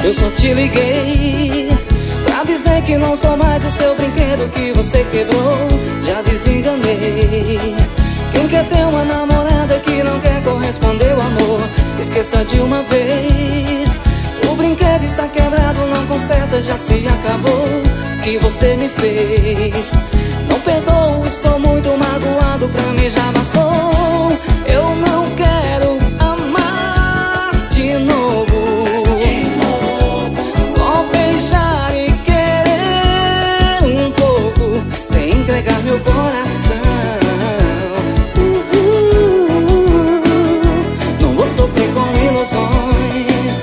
Eu só te liguei pra dizer que não sou mais o seu brinquedo que você quebrou. Já desenganei. Quem quer ter uma namorada que não quer corresponder ao amor, esqueça de uma vez. O brinquedo está quebrado, não conserta, já se acabou. O que você me fez? Não perdoo, estou muito magoado, pra mim já bastou. Eu não quero amar de novo. Só beijar e querer um pouco, sem entregar meu coração. Não vou sofrer com ilusões.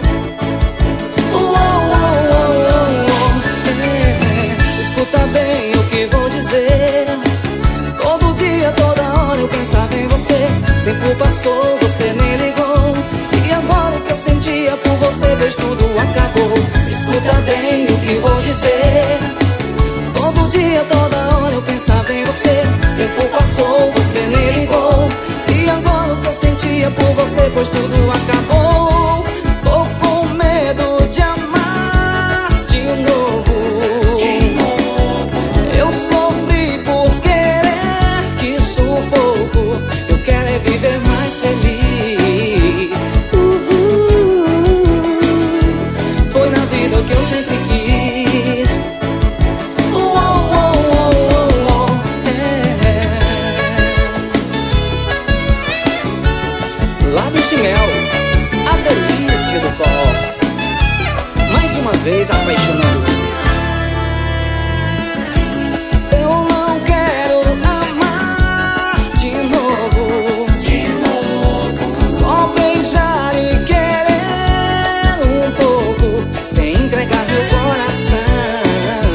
Escuta bem o que vou dizer. Todo dia, toda hora eu pensava em você. Tempo passou, você nem ligou. E agora o que eu sentia por você, vez tudo acabou. Escuta bem o que vou dizer. Todo dia, toda hora eu pensava em você. Tempo passou, você nem ligou. E agora o que eu sentia por você, pois tudo acabou. Tô com medo de amar de novo. Eu sofri por querer, que sufoco. Eu quero é viver mais feliz. Foi na vida o que eu sempre quis. Lábios de mel, a delícia do forró. Mais uma vez apaixonando-se. Eu não quero amar de novo. Só beijar e querer um pouco, sem entregar meu coração.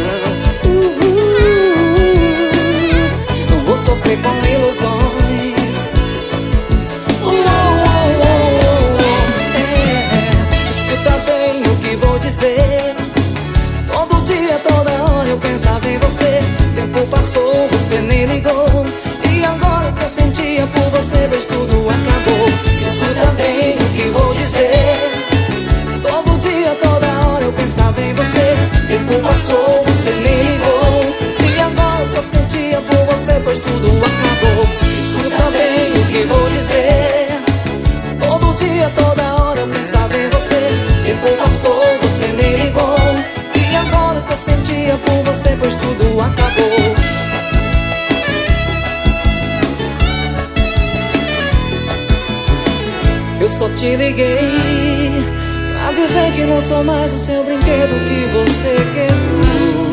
Não vou sofrer com ilusões. Escuta bem o que vou dizer. Todo dia, toda hora eu pensava em você. Tempo passou, você nem ligou. E agora o que eu sentia por você, vez tudo acabou. Escuta bem o que vou dizer. Todo dia, toda hora eu pensava em você. Tempo passou, você nem ligou. E agora o que eu sentia por você, pois tudo acabou. Escuta bem o que vou dizer. Todo dia, toda hora eu pensava em você. Tempo passou, você nem ligou. E agora o que eu sentia por você, pois tudo acabou. Eu só te liguei pra dizer que não sou mais o seu brinquedo que você quebrou.